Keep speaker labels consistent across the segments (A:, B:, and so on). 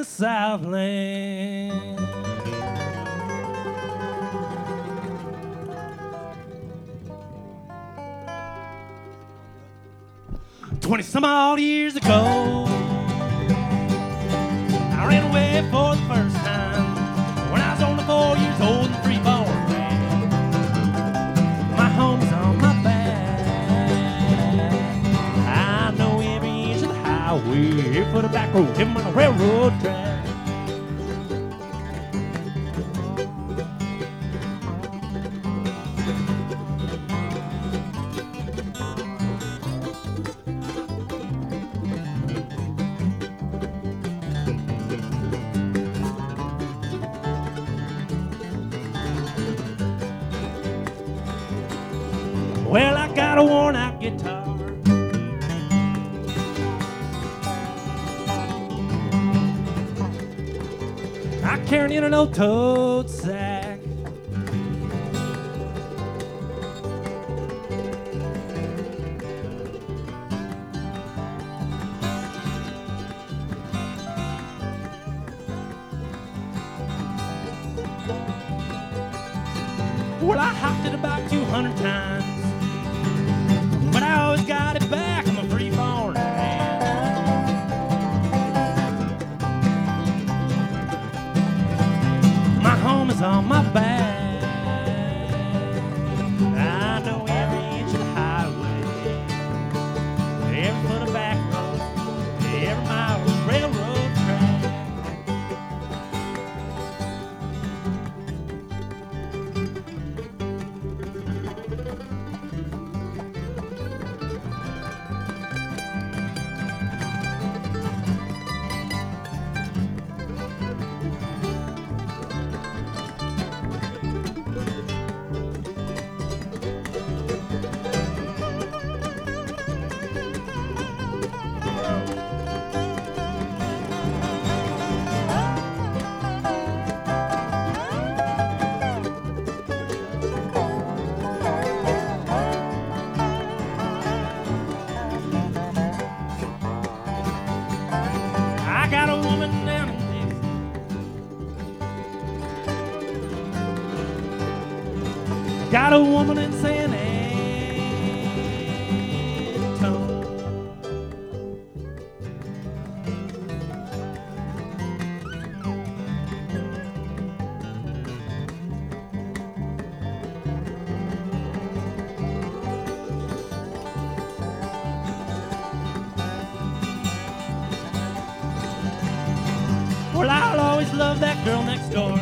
A: the Southland. 20-some odd years ago, I ran away for the first time when I was only 4 years old and free-born man. My home's on my back. I know every inch of the highway, every foot of back road, every mile of railroad track. Well, I got a worn-out guitar. I carry in an old tote sack. Well, I hopped it about 200 times, but I always got it back. I'm a free-born man. My home is on my back. I know every inch of the highway, every foot of back road, every mile of railroad track. I got a woman down in Texas. Got a woman in San Antonio. Well, I'll always love that girl next door,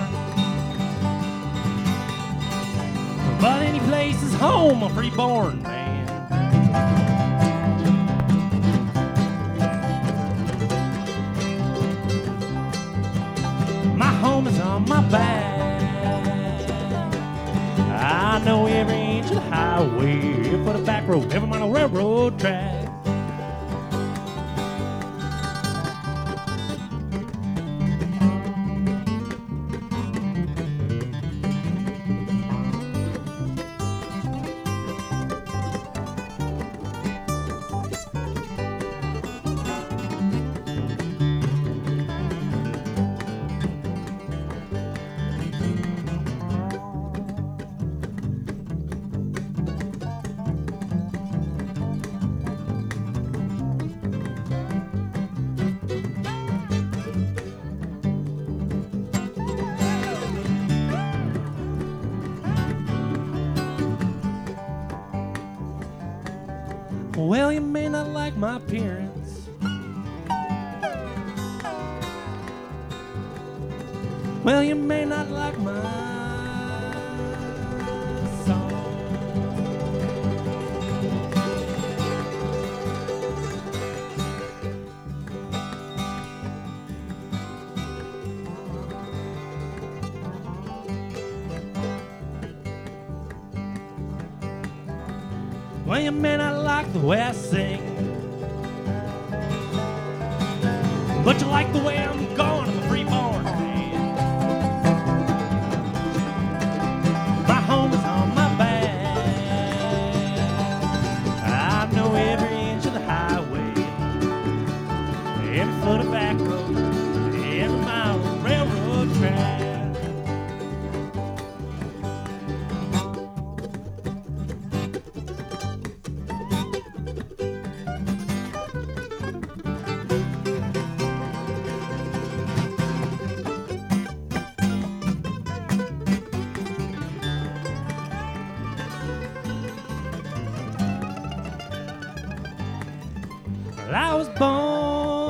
A: but any place is home, a free-born man. My home is on my back. I know every inch of the highway, every foot of back road, every mile of railroad track. Well, you may not like my appearance. Well, you may not like my song. Well, you may not like the way I sing, but you like the way I'm going. I'm a free-born man. My home is on my back. I know every inch of the highway, every foot of back road, every was born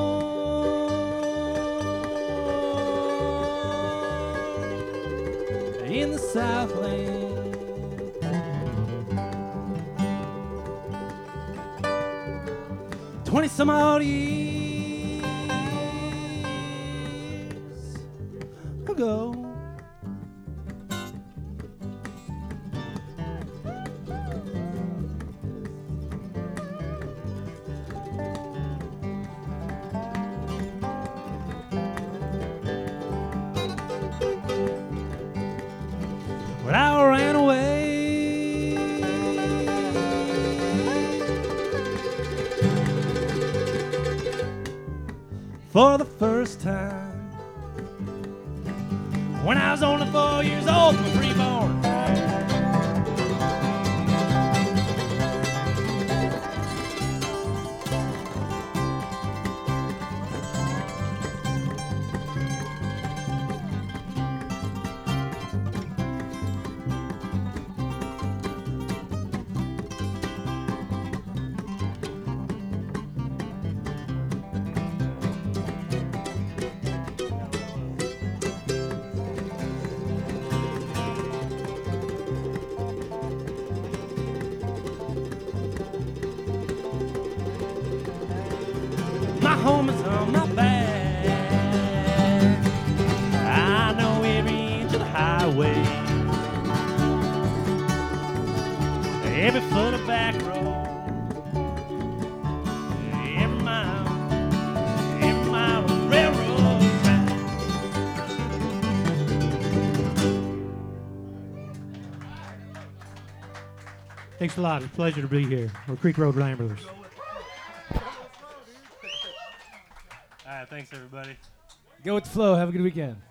A: in the Southland. 20 some odd years ago. When I ran away for the first time, when I was only 4 years old and reborn. My home is on my back. I know every inch of the highway, every foot of back road, every mile of railroad track.
B: Thanks a lot. It's a pleasure to be here. We're Creek Road Ramblers.
A: All right, thanks everybody.
C: Go with the flow. Have a good weekend.